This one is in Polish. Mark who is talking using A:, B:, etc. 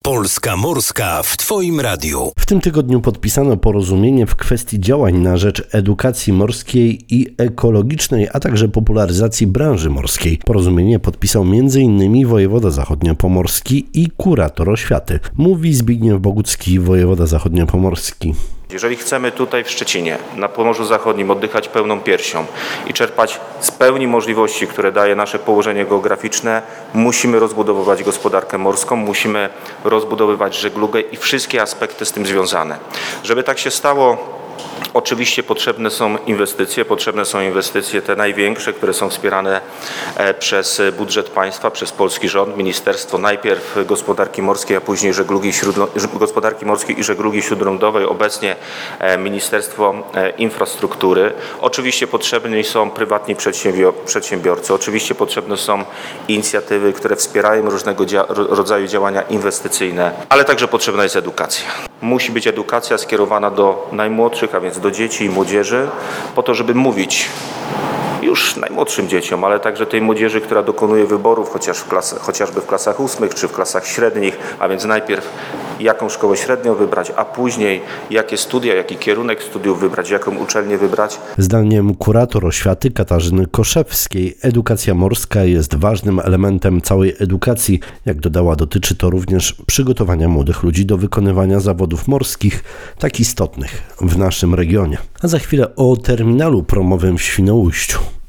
A: Polska Morska w Twoim radiu.
B: W tym tygodniu podpisano porozumienie w kwestii działań na rzecz edukacji morskiej i ekologicznej, a także popularyzacji branży morskiej. Porozumienie podpisał m.in. wojewoda zachodniopomorski i kurator oświaty. Mówi Zbigniew Bogucki, wojewoda zachodniopomorski.
C: Jeżeli chcemy tutaj w Szczecinie, na Pomorzu Zachodnim oddychać pełną piersią i czerpać z pełni możliwości, które daje nasze położenie geograficzne, musimy rozbudowywać gospodarkę morską, musimy rozbudowywać żeglugę i wszystkie aspekty z tym związane. Żeby tak się stało, oczywiście potrzebne są inwestycje te największe, które są wspierane przez budżet państwa, przez polski rząd, ministerstwo najpierw gospodarki morskiej, a później gospodarki morskiej i żeglugi śródlądowej, obecnie Ministerstwo Infrastruktury. Oczywiście potrzebni są prywatni przedsiębiorcy, oczywiście potrzebne są inicjatywy, które wspierają różnego rodzaju działania inwestycyjne, ale także potrzebna jest edukacja. Musi być edukacja skierowana do najmłodszych, a więc do dzieci i młodzieży, po to, żeby mówić już najmłodszym dzieciom, ale także tej młodzieży, która dokonuje wyborów, chociażby w klasach 8 czy w klasach średnich, a więc najpierw jaką szkołę średnią wybrać, a później jakie studia, jaki kierunek studiów wybrać, jaką uczelnię wybrać.
B: Zdaniem kurator oświaty Katarzyny Koszewskiej edukacja morska jest ważnym elementem całej edukacji. Jak dodała, dotyczy to również przygotowania młodych ludzi do wykonywania zawodów morskich, tak istotnych w naszym regionie. A za chwilę o terminalu promowym w Świnoujściu.